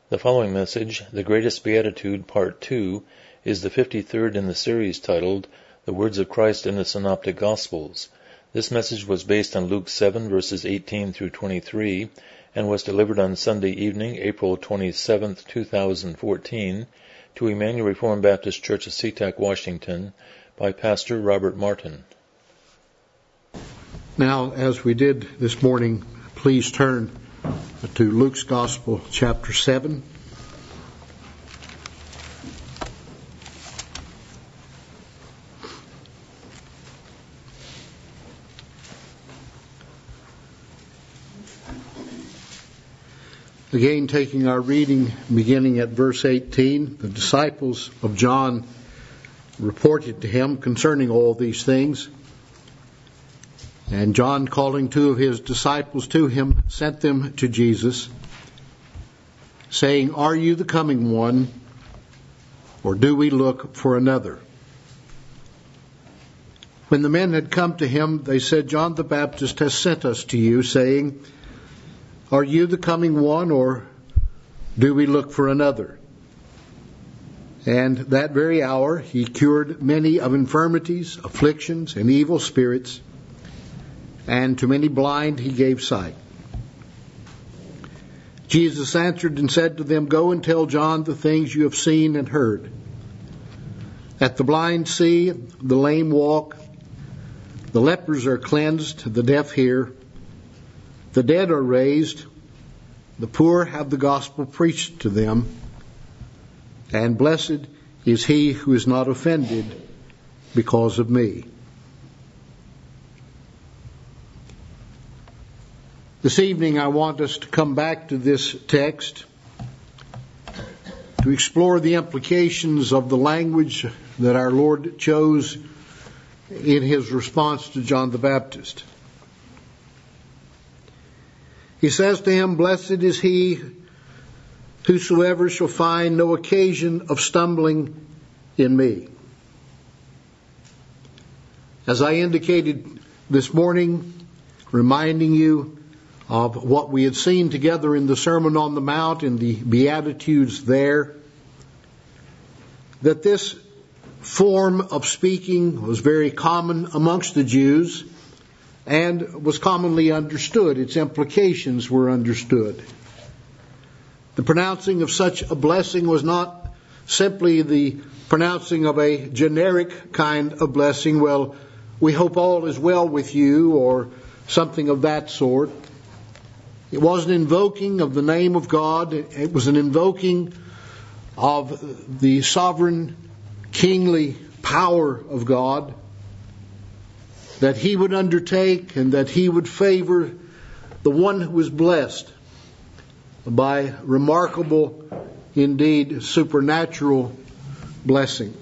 The following message, The Greatest Beatitude, Part 2, is the 53rd in the series titled, The Words of Christ in the Synoptic Gospels. This message was based on Luke 7, verses 18 through 23, and was delivered on Sunday evening, April 27, 2014, to Emmanuel Reformed Baptist Church of SeaTac, Washington, by Pastor Robert Martin. Now, as we did this morning, please turn to Luke's Gospel, chapter 7. Again, taking our reading, beginning at verse 18, the disciples of John reported to him concerning all these things. And John, calling two of his disciples to him, sent them to Jesus, saying, Are you the coming one, or do we look for another? When the men had come to him, they said, John the Baptist has sent us to you, saying, Are you the coming one, or do we look for another? And that very hour he cured many of infirmities, afflictions, and evil spirits, and to many blind he gave sight. Jesus answered and said to them, Go and tell John the things you have seen and heard. That the blind see, the lame walk, the lepers are cleansed, the deaf hear, the dead are raised, the poor have the gospel preached to them, and blessed is he who is not offended because of me. This evening I want us to come back to this text to explore the implications of the language that our Lord chose in his response to John the Baptist. He says to him, Blessed is he whosoever shall find no occasion of stumbling in me. As I indicated this morning, reminding you of what we had seen together in the Sermon on the Mount and the Beatitudes there, that this form of speaking was very common amongst the Jews and was commonly understood. Its implications were understood. The pronouncing of such a blessing was not simply the pronouncing of a generic kind of blessing, well, we hope all is well with you, or something of that sort. It was an invoking of the name of God. It was an invoking of the sovereign, kingly power of God that he would undertake and that he would favor the one who was blessed by remarkable, indeed supernatural blessing.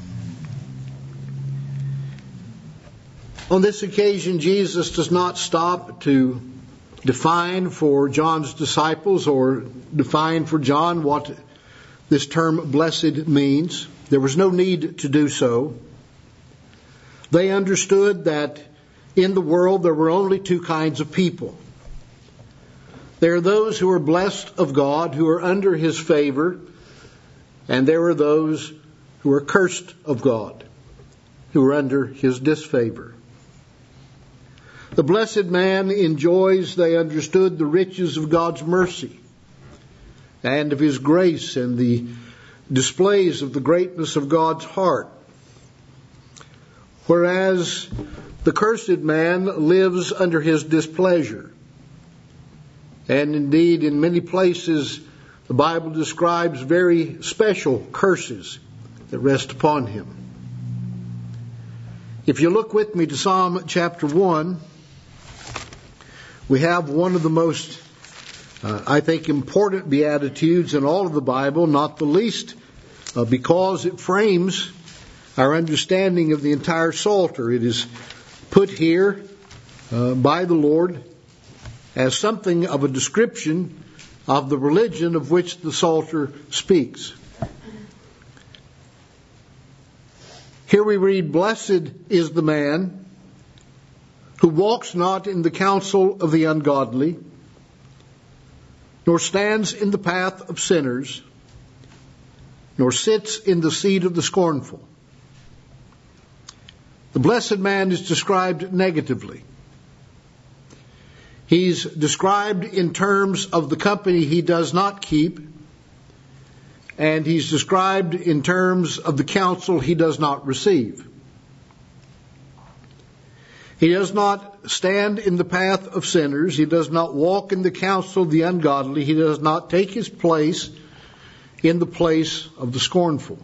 On this occasion, Jesus does not stop to define for John's disciples or define for John what this term blessed means. There was no need to do so. They understood that in the world there were only two kinds of people. There are those who are blessed of God, who are under his favor, and there are those who are cursed of God, who are under his disfavor. The blessed man enjoys, they understood, the riches of God's mercy and of his grace and the displays of the greatness of God's heart. Whereas the cursed man lives under his displeasure. And indeed, in many places, the Bible describes very special curses that rest upon him. If you look with me to Psalm chapter 1, we have one of the most, I think, important Beatitudes in all of the Bible, not the least because it frames our understanding of the entire Psalter. It is put here by the Lord as something of a description of the religion of which the Psalter speaks. Here we read, Blessed is the man who walks not in the counsel of the ungodly, nor stands in the path of sinners, nor sits in the seat of the scornful. The blessed man is described negatively. He's described in terms of the company he does not keep, and he's described in terms of the counsel he does not receive. He does not stand in the path of sinners. He does not walk in the counsel of the ungodly. He does not take his place in the place of the scornful.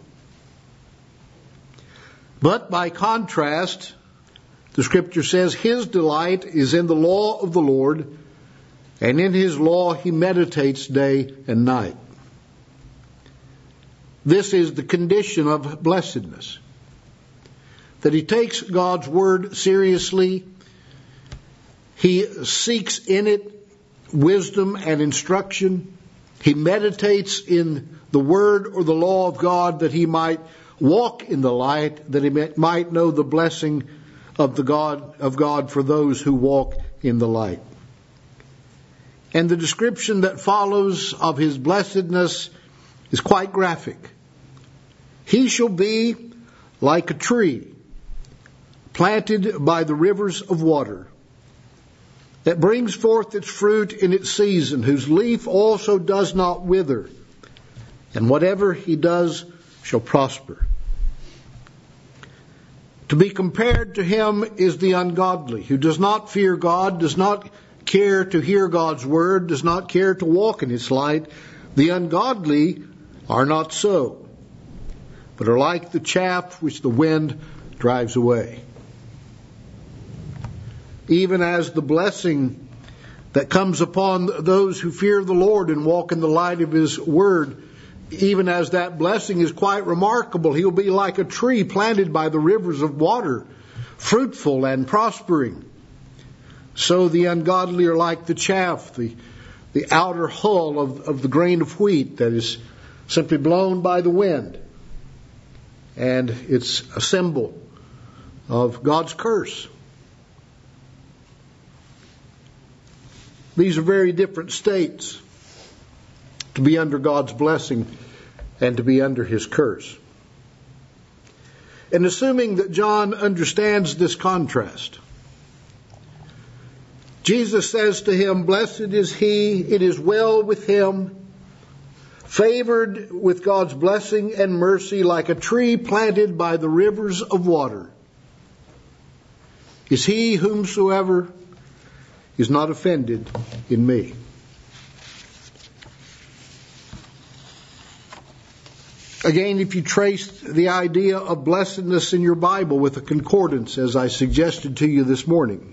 But by contrast, the Scripture says his delight is in the law of the Lord, and in his law he meditates day and night. This is the condition of blessedness, that he takes God's word seriously. He seeks in it wisdom and instruction. He meditates in the word or the law of God, that he might walk in the light, that he might know the blessing of God for those who walk in the light. And the description that follows of his blessedness is quite graphic. He shall be like a tree planted by the rivers of water, that brings forth its fruit in its season, whose leaf also does not wither, and whatever he does shall prosper. To be compared to him is the ungodly, who does not fear God, does not care to hear God's word, does not care to walk in its light. The ungodly are not so, but are like the chaff which the wind drives away. Even as the blessing that comes upon those who fear the Lord and walk in the light of his word, even as that blessing is quite remarkable, he'll be like a tree planted by the rivers of water, fruitful and prospering. So the ungodly are like the chaff, the outer hull of the grain of wheat that is simply blown by the wind. And it's a symbol of God's curse. These are very different states, to be under God's blessing and to be under his curse. And assuming that John understands this contrast, Jesus says to him, "Blessed is he, it is well with him, favored with God's blessing and mercy, like a tree planted by the rivers of water, is he whomsoever is not offended in me." Again, if you trace the idea of blessedness in your Bible with a concordance, as I suggested to you this morning,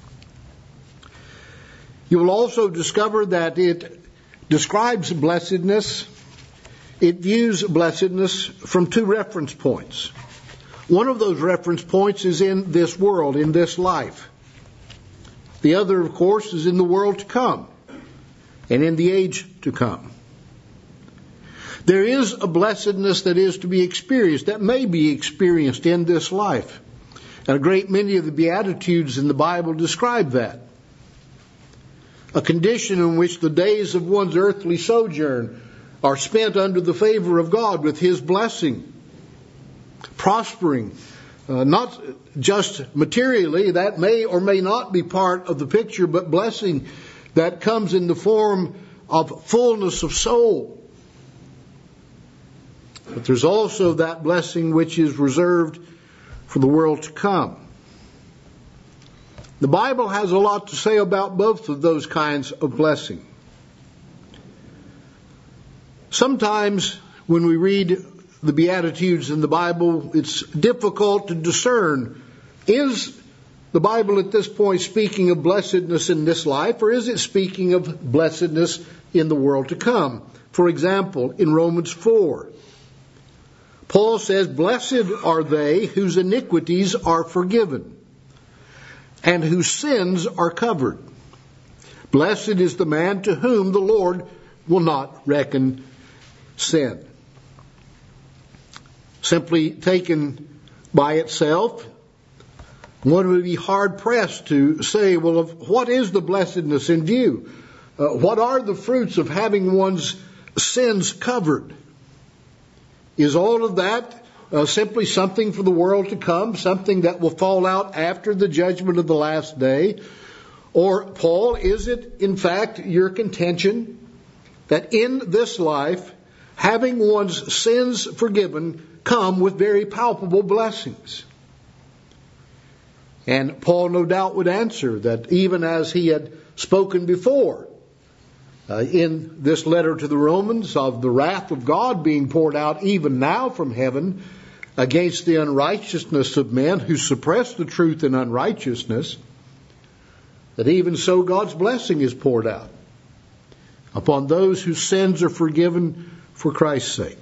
you will also discover that it describes blessedness. It views blessedness from two reference points. One of those reference points is in this world, in this life. The other, of course, is in the world to come and in the age to come. There is a blessedness that is to be experienced, that may be experienced in this life. And a great many of the Beatitudes in the Bible describe that. A condition in which the days of one's earthly sojourn are spent under the favor of God with his blessing, prospering, not just materially, that may or may not be part of the picture, but blessing that comes in the form of fullness of soul. But there's also that blessing which is reserved for the world to come. The Bible has a lot to say about both of those kinds of blessing. Sometimes when we read the Beatitudes in the Bible, it's difficult to discern, is the Bible at this point speaking of blessedness in this life, or is it speaking of blessedness in the world to come? For example, in Romans 4, Paul says, "Blessed are they whose iniquities are forgiven and whose sins are covered. Blessed is the man to whom the Lord will not reckon sin." Simply taken by itself, one would be hard pressed to say, well, what is the blessedness in view? What are the fruits of having one's sins covered? Is all of that simply something for the world to come, something that will fall out after the judgment of the last day? Or, Paul, is it in fact your contention that in this life, having one's sins forgiven come with very palpable blessings? And Paul no doubt would answer that even as he had spoken before in this letter to the Romans of the wrath of God being poured out even now from heaven against the unrighteousness of men who suppress the truth in unrighteousness, that even so God's blessing is poured out upon those whose sins are forgiven for Christ's sake.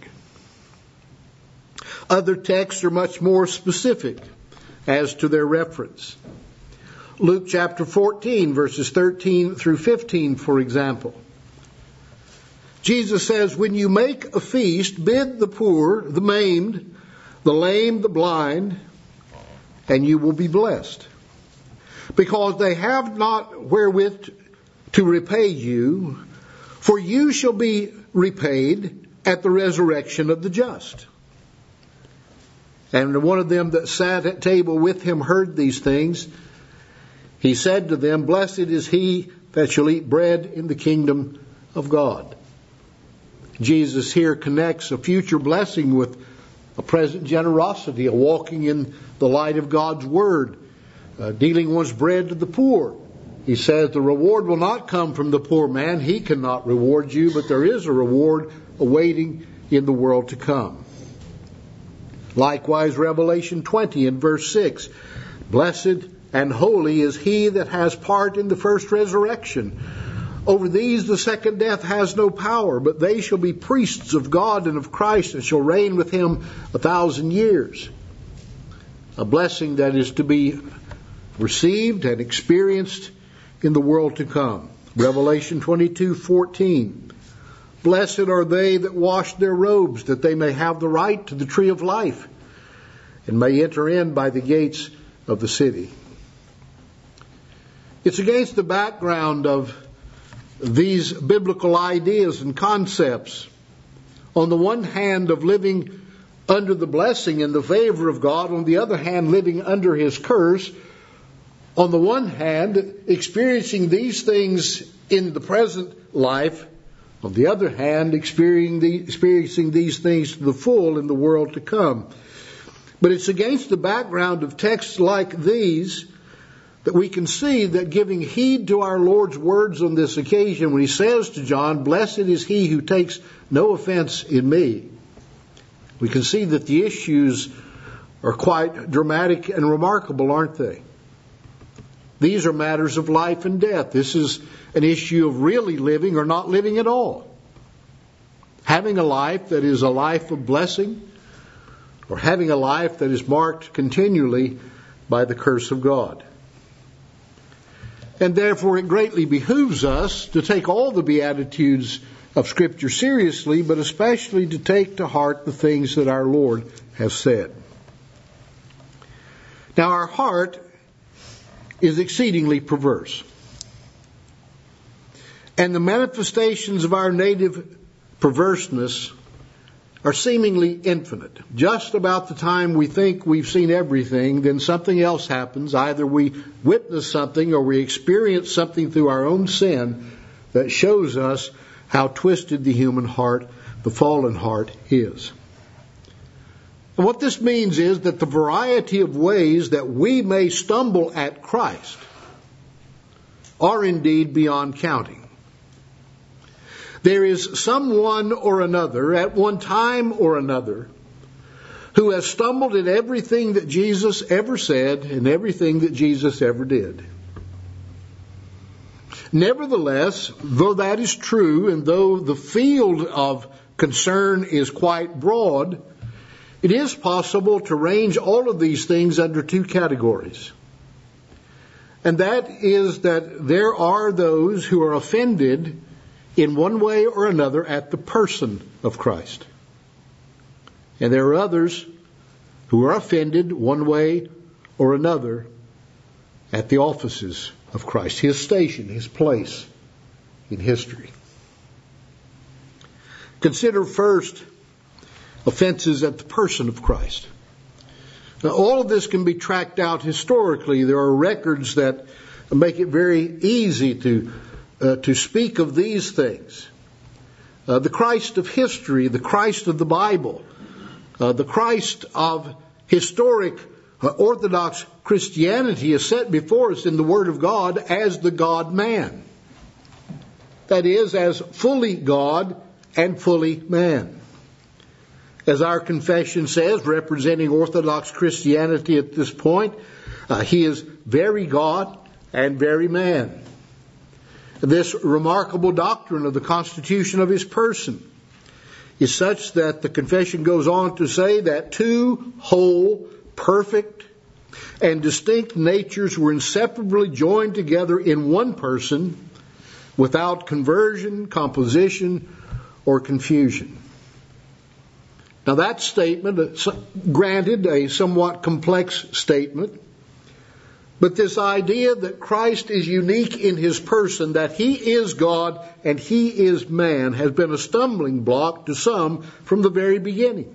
Other texts are much more specific as to their reference. Luke chapter 14, verses 13 through 15, for example. Jesus says, "When you make a feast, bid the poor, the maimed, the lame, the blind, and you will be blessed. Because they have not wherewith to repay you, for you shall be repaid at the resurrection of the just." And one of them that sat at table with him heard these things. He said to them, "Blessed is he that shall eat bread in the kingdom of God." Jesus here connects a future blessing with a present generosity, a walking in the light of God's Word, dealing one's bread to the poor. He says the reward will not come from the poor man. He cannot reward you, but there is a reward awaiting in the world to come. Likewise, Revelation 20 and verse 6, "Blessed and holy is he that has part in the first resurrection. Over these the second death has no power, but they shall be priests of God and of Christ, and shall reign with him 1,000 years. A blessing that is to be received and experienced in the world to come. Revelation 22:14. "Blessed are they that wash their robes, that they may have the right to the tree of life, and may enter in by the gates of the city." It's against the background of these biblical ideas and concepts, on the one hand of living under the blessing and the favor of God, on the other hand living under His curse, on the one hand experiencing these things in the present life, on the other hand experiencing these things to the full in the world to come. But it's against the background of texts like these that we can see that giving heed to our Lord's words on this occasion when He says to John, "Blessed is he who takes no offense in me," we can see that the issues are quite dramatic and remarkable, aren't they? These are matters of life and death. This is an issue of really living or not living at all. Having a life that is a life of blessing, or having a life that is marked continually by the curse of God. And therefore it greatly behooves us to take all the Beatitudes of Scripture seriously, but especially to take to heart the things that our Lord has said. Now our heart is exceedingly perverse. And the manifestations of our native perverseness are seemingly infinite. Just about the time we think we've seen everything, then something else happens. Either we witness something or we experience something through our own sin that shows us how twisted the human heart, the fallen heart, is. And what this means is that the variety of ways that we may stumble at Christ are indeed beyond counting. There is someone or another, at one time or another, who has stumbled at everything that Jesus ever said and everything that Jesus ever did. Nevertheless, though that is true, and though the field of concern is quite broad, it is possible to range all of these things under two categories. And that is that there are those who are offended in one way or another at the person of Christ. And there are others who are offended one way or another at the offices of Christ, His station, His place in history. Consider first offenses at the person of Christ. Now, all of this can be tracked out historically. There are records that make it very easy to speak of these things. The Christ of history, the Christ of the Bible, the Christ of historic Orthodox Christianity is set before us in the Word of God as the God-man. That is, as fully God and fully man. As our confession says, representing Orthodox Christianity at this point, He is very God and very man. This remarkable doctrine of the constitution of His person is such that the confession goes on to say that two whole, perfect, and distinct natures were inseparably joined together in one person without conversion, composition, or confusion. Now that statement, granted a somewhat complex statement, but this idea that Christ is unique in His person, that He is God and He is man, has been a stumbling block to some from the very beginning.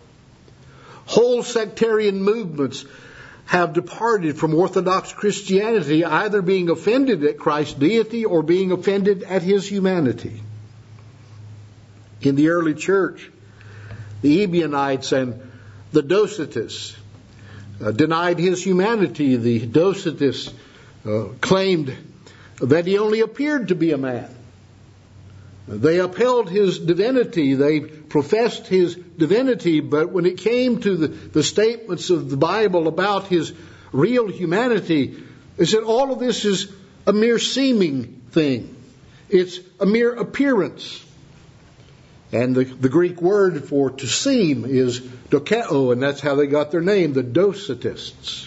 Whole sectarian movements have departed from Orthodox Christianity, either being offended at Christ's deity or being offended at His humanity. In the early church, the Ebionites and the Docetists denied His humanity. The Docetists claimed that He only appeared to be a man. They upheld His divinity. They professed His divinity, but when it came to the statements of the Bible about His real humanity, they said all of this is a mere seeming thing. It's a mere appearance. And the Greek word for to seem is dokeo, and that's how they got their name, the Docetists.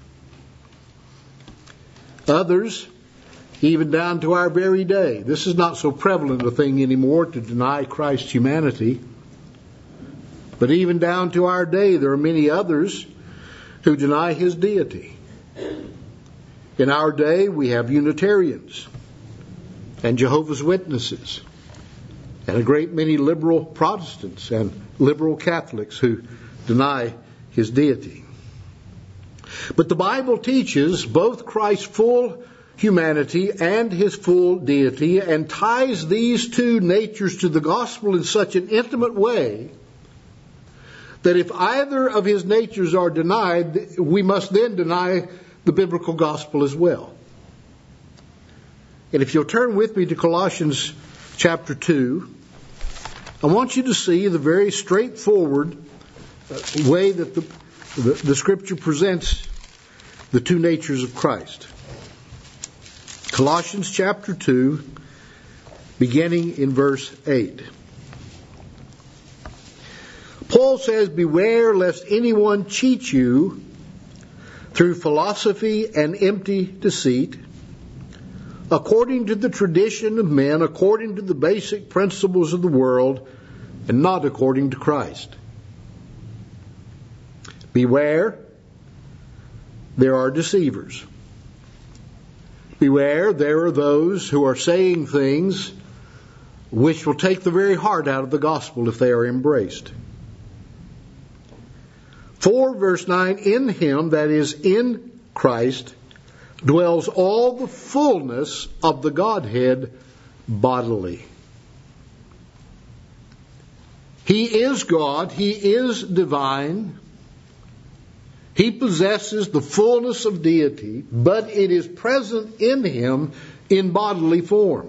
Others, even down to our very day, this is not so prevalent a thing anymore to deny Christ's humanity, but even down to our day, there are many others who deny His deity. In our day, we have Unitarians and Jehovah's Witnesses, and a great many liberal Protestants and liberal Catholics who deny His deity. But the Bible teaches both Christ's full humanity and His full deity, and ties these two natures to the gospel in such an intimate way that if either of His natures are denied, we must then deny the biblical gospel as well. And if you'll turn with me to Colossians chapter 2, I want you to see the very straightforward way that the Scripture presents the two natures of Christ. Colossians chapter 2, beginning in verse 8. Paul says, "Beware lest anyone cheat you through philosophy and empty deceit, according to the tradition of men, according to the basic principles of the world, and not according to Christ." Beware, there are deceivers. Beware, there are those who are saying things which will take the very heart out of the gospel if they are embraced. For, verse 9, in Him, that is, in Christ, dwells all the fullness of the Godhead bodily. He is God. He is divine. He possesses the fullness of deity, but it is present in Him in bodily form.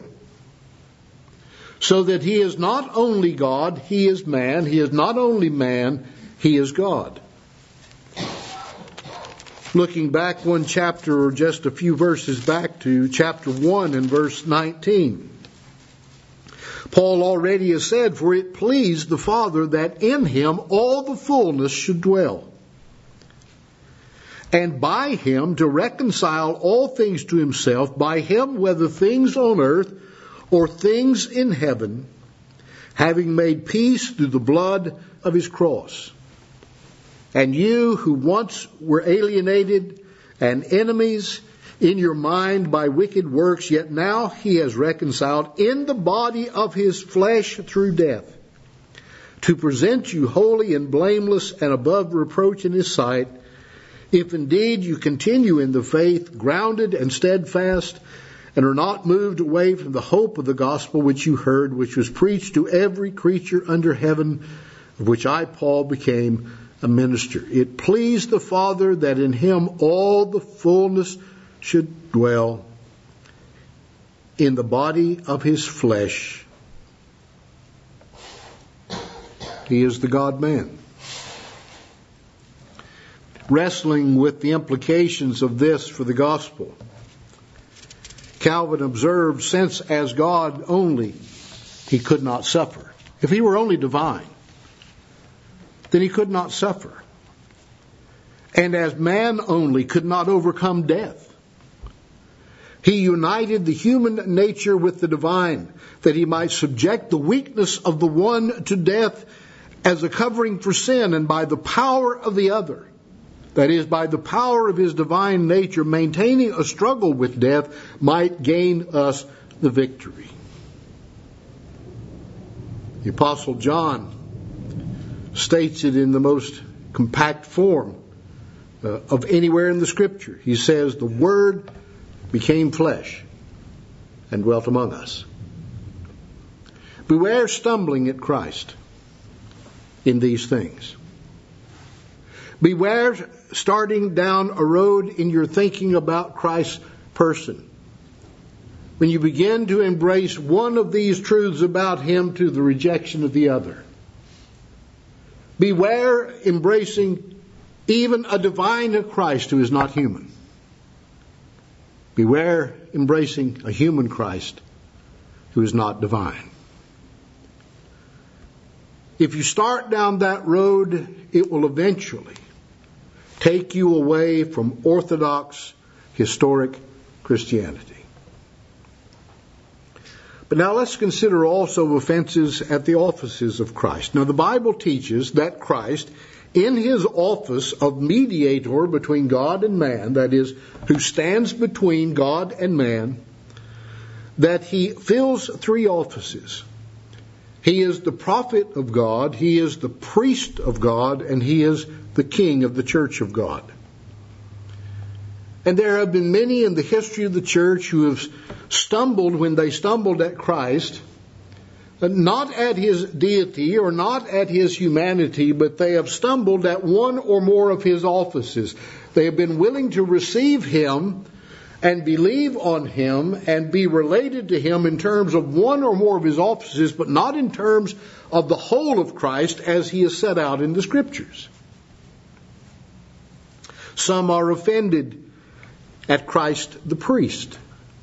So that He is not only God, He is man. He is not only man, He is God. Looking back one chapter or just a few verses back to chapter 1 and verse 19. Paul already has said, "For it pleased the Father that in Him all the fullness should dwell, and by Him to reconcile all things to Himself, by Him whether things on earth or things in heaven, having made peace through the blood of His cross. And you who once were alienated and enemies, in your mind by wicked works, yet now he has reconciled in the body of his flesh through death, to present you holy and blameless and above reproach in his sight, if indeed you continue in the faith, grounded and steadfast, and are not moved away from the hope of the gospel which you heard, which was preached to every creature under heaven, of which I, Paul, became a minister. It pleased the Father that in him all the fullness should dwell, in the body of his flesh. He is the God-man. Wrestling with the implications of this for the gospel, Calvin observed, since as God only he could not suffer. If he were only divine, then he could not suffer. And as man only could not overcome death, he united the human nature with the divine, that he might subject the weakness of the one to death as a covering for sin, and by the power of the other, that is, by the power of his divine nature, maintaining a struggle with death, might gain us the victory. The Apostle John states it in the most compact form of anywhere in the Scripture. He says, the Word became flesh and dwelt among us. Beware stumbling at Christ in these things. Beware starting down a road in your thinking about Christ's person, when you begin to embrace one of these truths about him to the rejection of the other. Beware embracing even a divine Christ who is not human. Beware embracing a human Christ who is not divine. If you start down that road, it will eventually take you away from orthodox, historic Christianity. But now let's consider also offenses at the offices of Christ. Now the Bible teaches that Christ, in his office of mediator between God and man, that is, who stands between God and man, that he fills three offices. He is the prophet of God, he is the priest of God, and he is the king of the church of God. And there have been many in the history of the church who have stumbled when they stumbled at Christ, not at his deity or not at his humanity, but they have stumbled at one or more of his offices. They have been willing to receive him and believe on him and be related to him in terms of one or more of his offices, but not in terms of the whole of Christ as he is set out in the Scriptures. Some are offended at Christ the priest.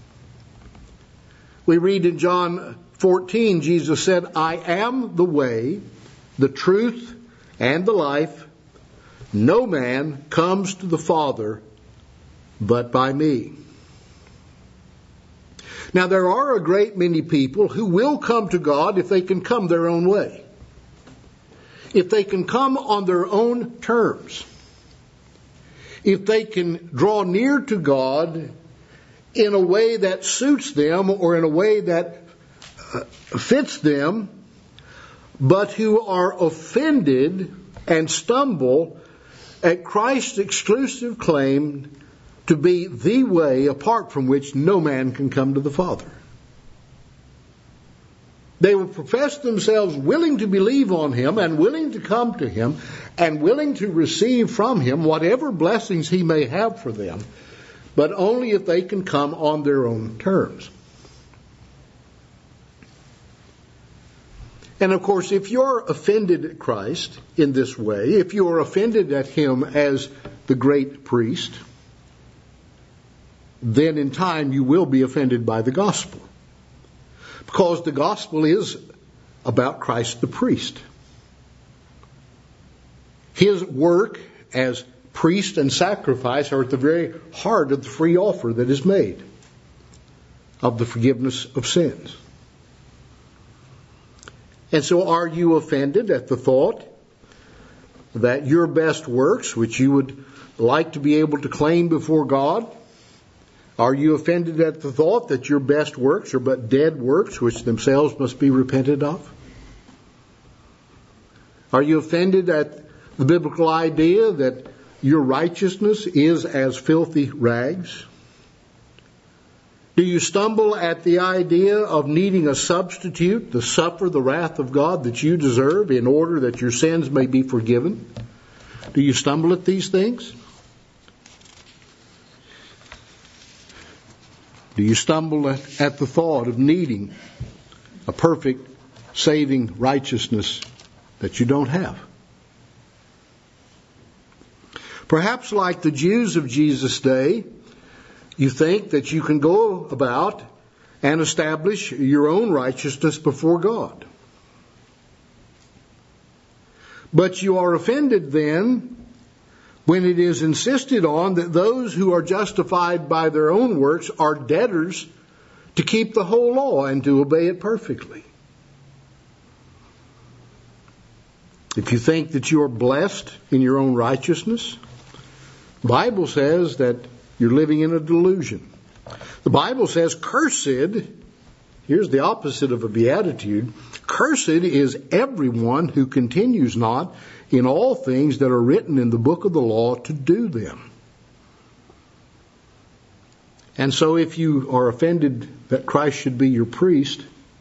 We read in John 14, Jesus said, I am the way, the truth, and the life. No man comes to the Father but by me. Now there are a great many people who will come to God if they can come their own way. If they can come on their own terms. If they can draw near to God in a way that suits them or in a way that fits them, but who are offended and stumble at Christ's exclusive claim to be the way apart from which no man can come to the Father. They will profess themselves willing to believe on him and willing to come to him and willing to receive from him whatever blessings he may have for them, but only if they can come on their own terms. And of course, if you're offended at Christ in this way, if you're offended at him as the great priest, then in time you will be offended by the gospel. Because the gospel is about Christ the priest. His work as priest and sacrifice are at the very heart of the free offer that is made of the forgiveness of sins. And so are you offended at the thought that your best works, which you would like to be able to claim before God, Are you offended at the thought that your best works are but dead works, which themselves must be repented of? Are you offended at the biblical idea that your righteousness is as filthy rags? Do you stumble at the idea of needing a substitute to suffer the wrath of God that you deserve in order that your sins may be forgiven? Do you stumble at these things? Do you stumble at the thought of needing a perfect, saving righteousness that you don't have? Perhaps like the Jews of Jesus' day, you think that you can go about and establish your own righteousness before God. But you are offended then when it is insisted on that those who are justified by their own works are debtors to keep the whole law and to obey it perfectly. If you think that you are blessed in your own righteousness, the Bible says that you're living in a delusion. The Bible says, cursed, here's the opposite of a beatitude, cursed is everyone who continues not in all things that are written in the book of the law to do them. And so if you are offended that Christ should be your priest,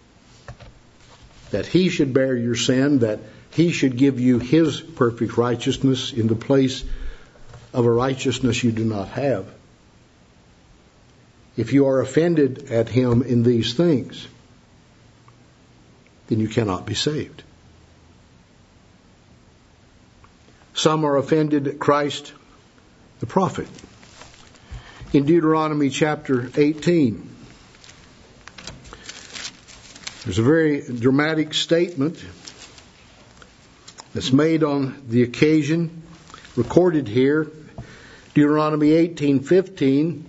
that he should bear your sin, that he should give you his perfect righteousness in the place of a righteousness you do not have, if you are offended at him in these things, then you cannot be saved. Some are offended at Christ the prophet. In Deuteronomy chapter 18, there's a very dramatic statement that's made on the occasion, recorded here. Deuteronomy 18:15.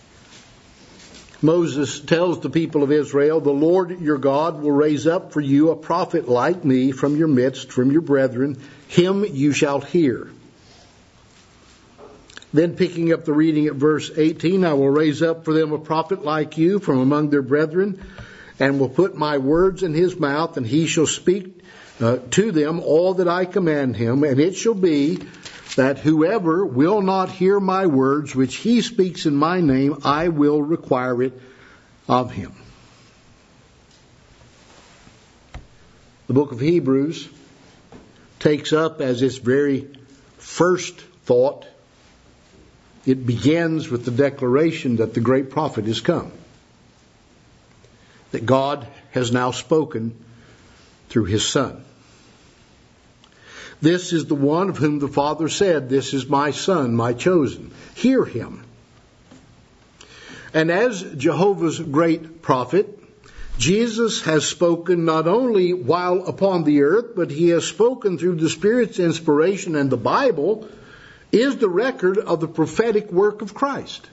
Moses tells the people of Israel, the Lord your God will raise up for you a prophet like me from your midst, from your brethren. Him you shall hear. Then picking up the reading at verse 18, I will raise up for them a prophet like you from among their brethren, and will put my words in his mouth, and he shall speak to them all that I command him. And it shall be that whoever will not hear my words, which he speaks in my name, I will require it of him. The book of Hebrews takes up as its very first thought, it begins with the declaration that the great prophet is come. That God has now spoken through his Son. This is the one of whom the Father said, this is my Son, my chosen. Hear him. And as Jehovah's great prophet, Jesus has spoken not only while upon the earth, but he has spoken through the Spirit's inspiration, and the Bible is the record of the prophetic work of Christ.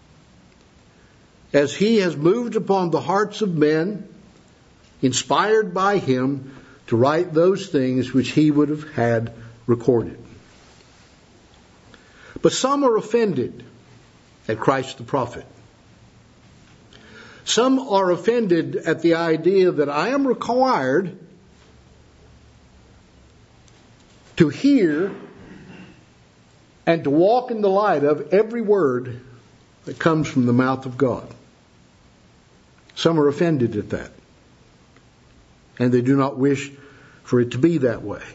As he has moved upon the hearts of men, inspired by him, to write those things which he would have had recorded. But some are offended at Christ the prophet. Some are offended at the idea that I am required to hear and to walk in the light of every word that comes from the mouth of God. Some are offended at that. And they do not wish for it to be that way.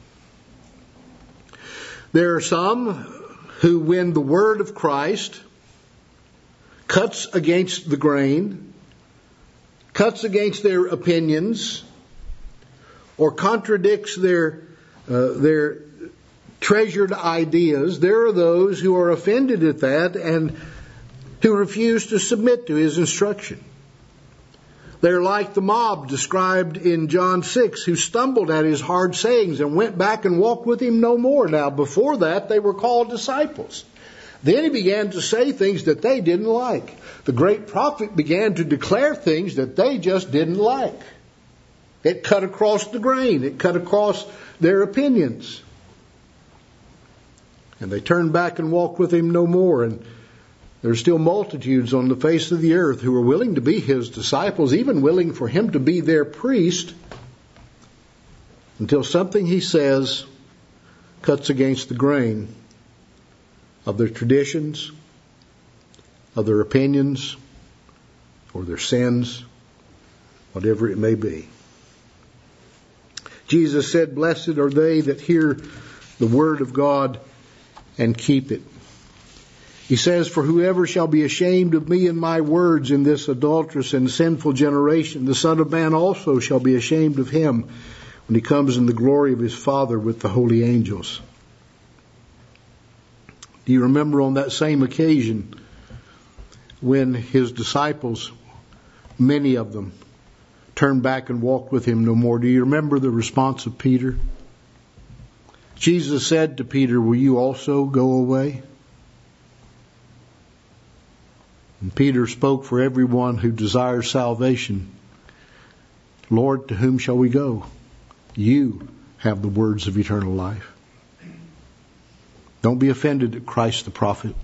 There are some who, when the word of Christ cuts against the grain, cuts against their opinions, or contradicts their treasured ideas, there are those who are offended at that and who refuse to submit to his instruction. They're like the mob described in John 6, who stumbled at his hard sayings and went back and walked with him no more. Now, before that, they were called disciples. Then he began to say things that they didn't like. The great prophet began to declare things that they just didn't like. It cut across the grain. It cut across their opinions. And they turned back and walked with him no more. And There are still multitudes on the face of the earth who are willing to be His disciples, even willing for Him to be their priest, until something He says cuts against the grain of their traditions, of their opinions, or their sins, whatever it may be. Jesus said, "Blessed are they that hear the word of God and keep it." He says, "For whoever shall be ashamed of me and my words in this adulterous and sinful generation, the Son of Man also shall be ashamed of him when He comes in the glory of His Father with the holy angels." Do you remember on that same occasion when His disciples, many of them, turned back and walked with Him no more? Do you remember the response of Peter? Jesus said to Peter, "Will you also go away?" And Peter spoke for everyone who desires salvation. "Lord, to whom shall we go? You have the words of eternal life." Don't be offended at Christ the prophet.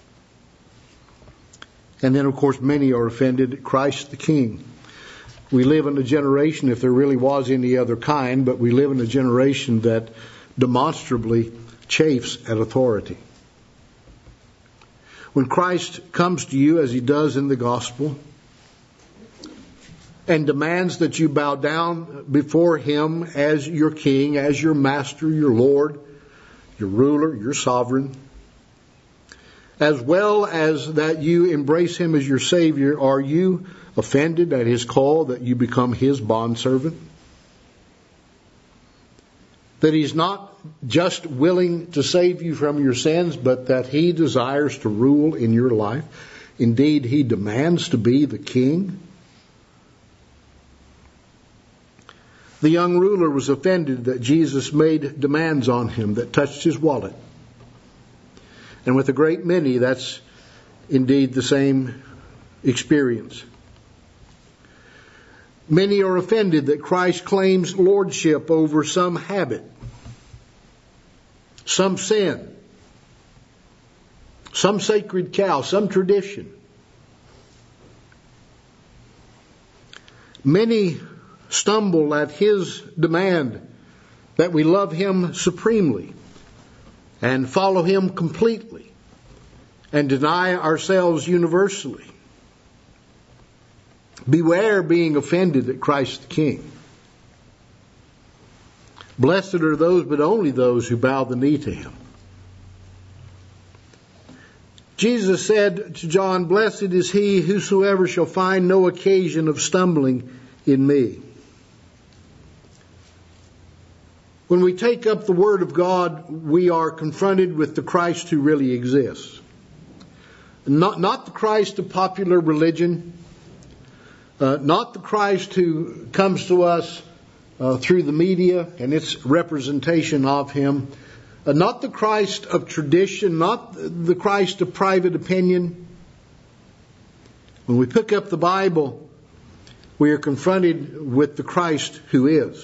And then, of course, many are offended at Christ the King. We live in a generation, if there really was any other kind, but we live in a generation that demonstrably chafes at authority. When Christ comes to you, as He does in the gospel, and demands that you bow down before Him as your King, as your Master, your Lord, your ruler, your sovereign, as well as that you embrace Him as your Savior, are you offended at His call that you become His bondservant? That He's not just willing to save you from your sins, but that He desires to rule in your life. Indeed, He demands to be the King. The young ruler was offended that Jesus made demands on him that touched his wallet. And with a great many, that's indeed the same experience. Many are offended that Christ claims lordship over some habit, some sin, some sacred cow, some tradition. Many stumble at His demand that we love Him supremely and follow Him completely and deny ourselves universally. Beware being offended at Christ the King. Blessed are those, but only those, who bow the knee to Him. Jesus said to John, "Blessed is he whosoever shall find no occasion of stumbling in me." When we take up the Word of God, we are confronted with the Christ who really exists. Not the Christ of popular religion, not the Christ who comes to us through the media and its representation of Him, not the Christ of tradition, not the Christ of private opinion. When we pick up the Bible, we are confronted with the Christ who is.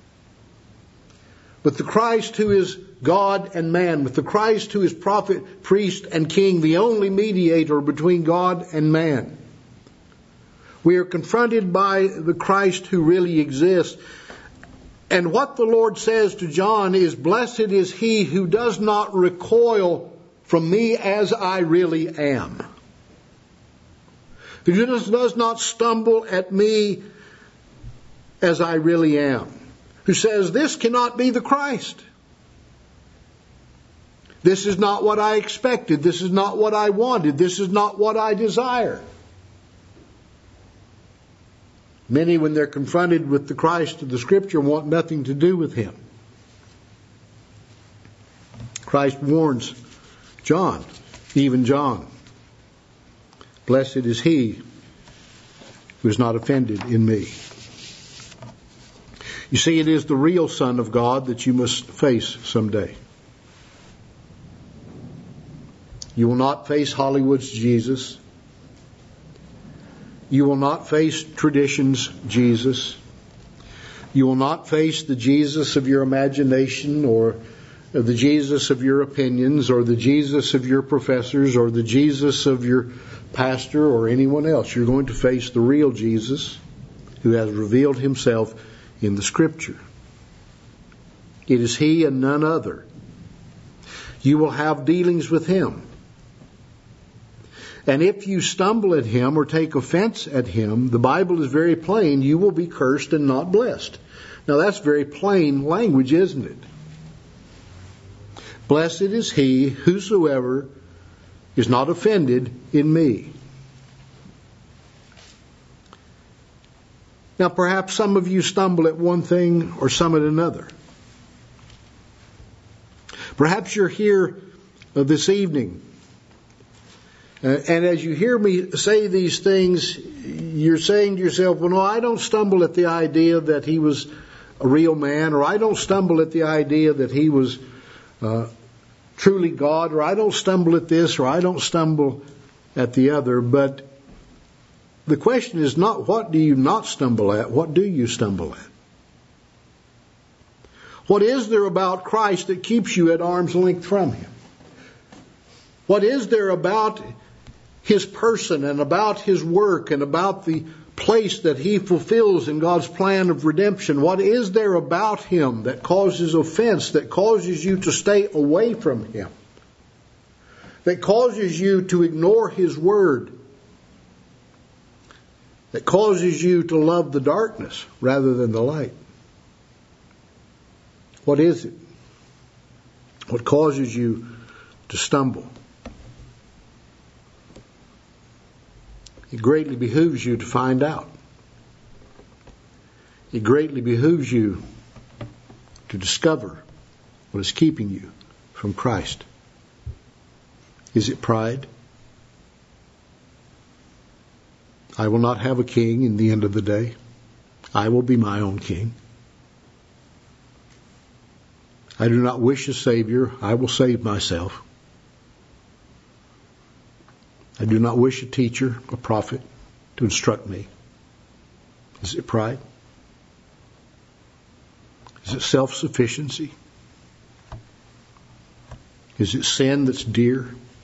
With the Christ who is God and man, with the Christ who is prophet, priest, and king, the only mediator between God and man. We are confronted by the Christ who really exists. And what the Lord says to John is, "Blessed is he who does not recoil from me as I really am. Who does not stumble at me as I really am." Who says, "This cannot be the Christ. This is not what I expected. This is not what I wanted. This is not what I desire." Many, when they're confronted with the Christ of the Scripture, want nothing to do with Him. Christ warns John, even John, "Blessed is he who is not offended in me." You see, it is the real Son of God that you must face someday. You will not face Hollywood's Jesus. You will not face tradition's Jesus. You will not face the Jesus of your imagination or the Jesus of your opinions or the Jesus of your professors or the Jesus of your pastor or anyone else. You're going to face the real Jesus who has revealed himself in the Scripture. It is he and none other. You will have dealings with him. And if you stumble at him or take offense at him, the Bible is very plain, you will be cursed and not blessed. Now that's very plain language, isn't it? Blessed is he whosoever is not offended in me. Now perhaps some of you stumble at one thing or some at another. Perhaps you're here this evening, and as you hear me say these things, you're saying to yourself, well, no, I don't stumble at the idea that he was a real man, or I don't stumble at the idea that he was truly God, or I don't stumble at this, or I don't stumble at the other. But the question is not what do you not stumble at, what do you stumble at? What is there about Christ that keeps you at arm's length from him? What is there about his person and about his work and about the place that he fulfills in God's plan of redemption? What is there about him that causes offense, that causes you to stay away from him, that causes you to ignore his word, that causes you to love the darkness rather than the light? What is it? What causes you to stumble? It greatly behooves you to find out. It greatly behooves you to discover what is keeping you from Christ. Is it pride? I will not have a king in the end of the day. I will be my own king. I do not wish a Savior. I will save myself. I do not wish a teacher, a prophet, to instruct me. Is it pride? Is it self-sufficiency? Is it sin that's dear?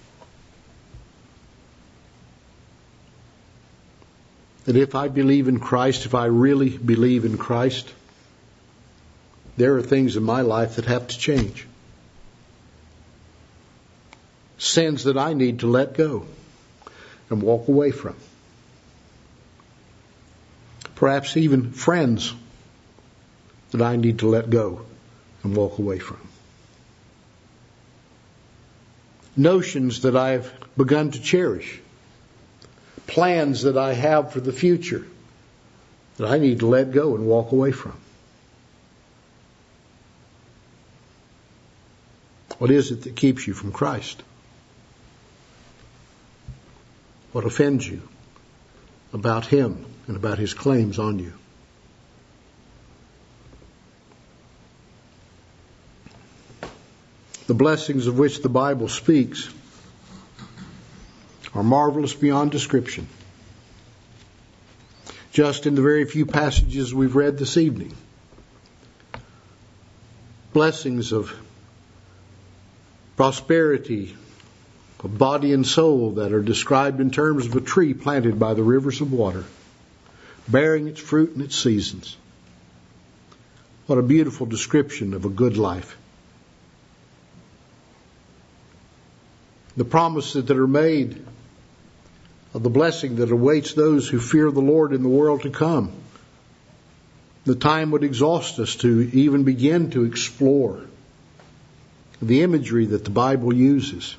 That if I believe in Christ, if I really believe in Christ, there are things in my life that have to change. Sins that I need to let go and walk away from. Perhaps even friends that I need to let go and walk away from. Notions that I've begun to cherish. Plans that I have for the future that I need to let go and walk away from. What is it that keeps you from Christ? What offends you about him and about his claims on you? The blessings of which the Bible speaks are marvelous beyond description. Just in the very few passages we've read this evening. Blessings of prosperity of body and soul that are described in terms of a tree planted by the rivers of water, bearing its fruit in its seasons. What a beautiful description of a good life. The promises that are made of the blessing that awaits those who fear the Lord in the world to come. The time would exhaust us to even begin to explore the imagery that the Bible uses.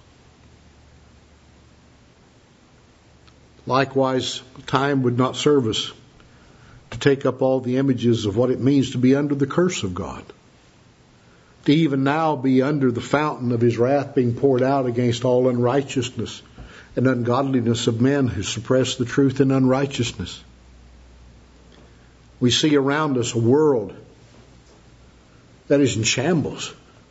Likewise, time would not serve us to take up all the images of what it means to be under the curse of God. To even now be under the fountain of his wrath being poured out against all unrighteousness and ungodliness of men who suppress the truth in unrighteousness. We see around us a world that is in shambles.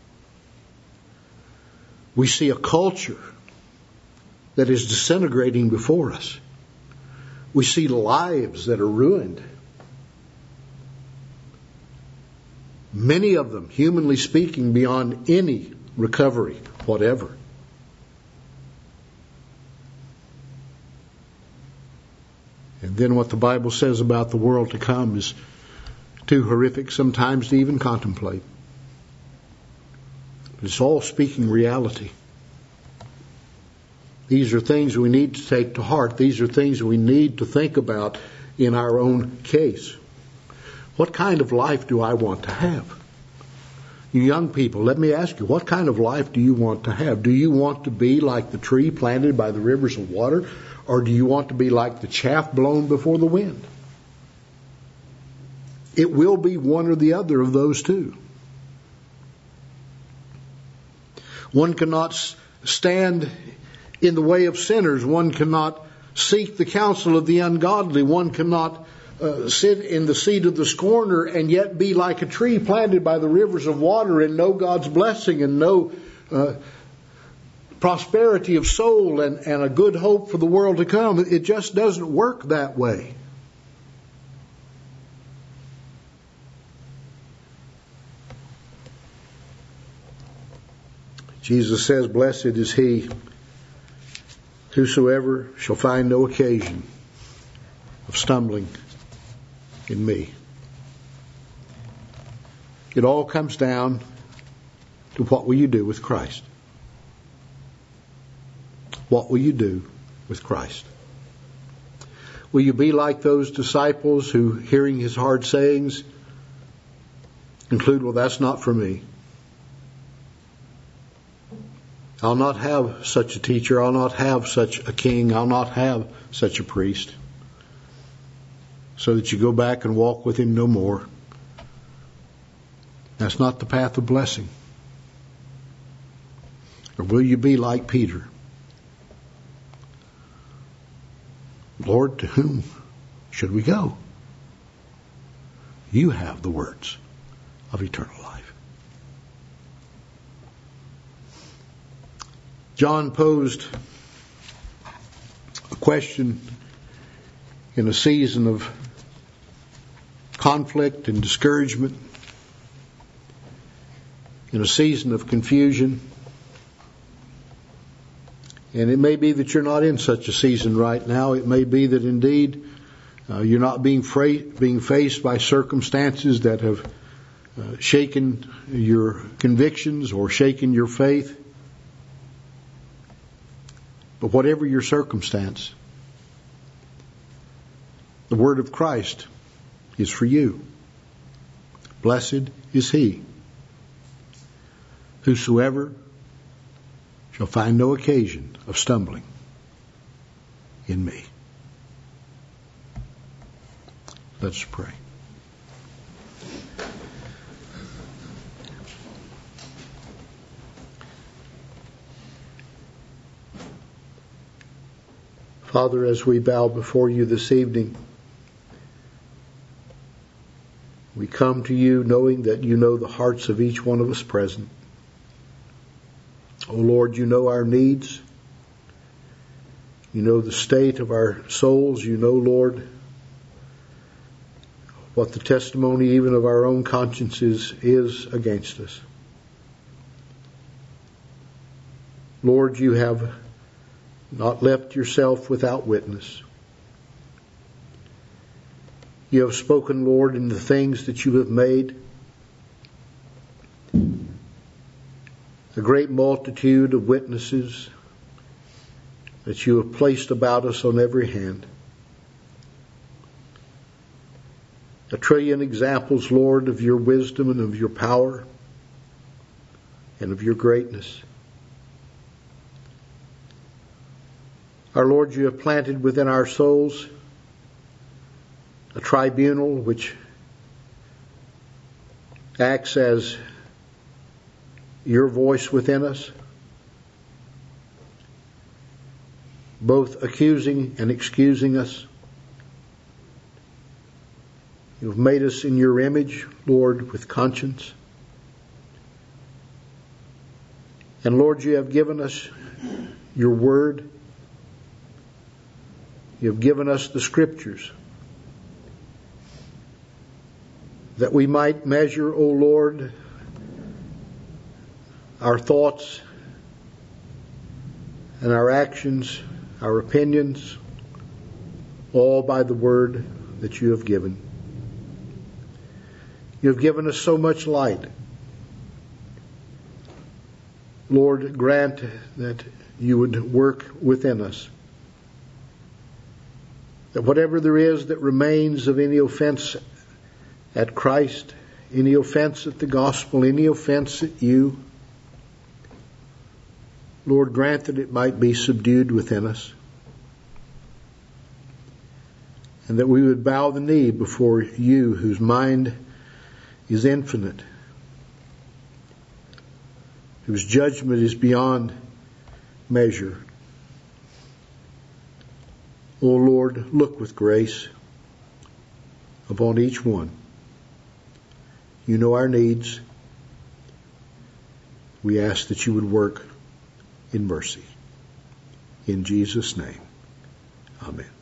We see a culture that is disintegrating before us. We see lives that are ruined. Many of them, humanly speaking, beyond any recovery whatever. And then what the Bible says about the world to come is too horrific sometimes to even contemplate. It's all speaking reality. These are things we need to take to heart. These are things we need to think about in our own case. What kind of life do I want to have? You young people, let me ask you, what kind of life do you want to have? Do you want to be like the tree planted by the rivers of water, or do you want to be like the chaff blown before the wind? It will be one or the other of those two. One cannot stand in the way of sinners. One cannot seek the counsel of the ungodly. One cannot sit in the seat of the scorner and yet be like a tree planted by the rivers of water and know God's blessing and know prosperity of soul and a good hope for the world to come. It just doesn't work that way. Jesus says, "Blessed is he whosoever shall find no occasion of stumbling in me." It all comes down to what will you do with Christ? What will you do with Christ? Will you be like those disciples who, hearing his hard sayings, conclude, well, that's not for me. I'll not have such a teacher. I'll not have such a king. I'll not have such a priest. So that you go back and walk with him no more. That's not the path of blessing. Or will you be like Peter? Lord, to whom should we go? You have the words of eternal life. John posed a question in a season of conflict and discouragement, in a season of confusion. And it may be that you're not in such a season right now. It may be that indeed you're not being faced by circumstances that have shaken your convictions or shaken your faith. But whatever your circumstance, the word of Christ is for you. Blessed is he whosoever shall find no occasion of stumbling in me. Let's pray. Father, as we bow before you this evening, we come to you knowing that you know the hearts of each one of us present. Oh Lord, you know our needs. You know the state of our souls. You know, Lord, what the testimony even of our own consciences is against us. Lord, you have not left yourself without witness. You have spoken, Lord, in the things that you have made. A great multitude of witnesses that you have placed about us on every hand. A trillion examples, Lord, of your wisdom and of your power and of your greatness. Our Lord, you have planted within our souls a tribunal which acts as your voice within us, both accusing and excusing us. You have made us in your image, Lord, with conscience. And Lord, you have given us your word. You have given us the scriptures. that we might measure, O Lord, our thoughts and our actions, our opinions, all by the word that you have given. You have given us so much light. Lord, grant that you would work within us, that whatever there is that remains of any offense at Christ, any offense at the gospel, any offense at you, Lord, grant that it might be subdued within us, and that we would bow the knee before you, whose mind is infinite, whose judgment is beyond measure. O Lord, look with grace upon each one. You know our needs. We ask that you would work in mercy. In Jesus' name, amen.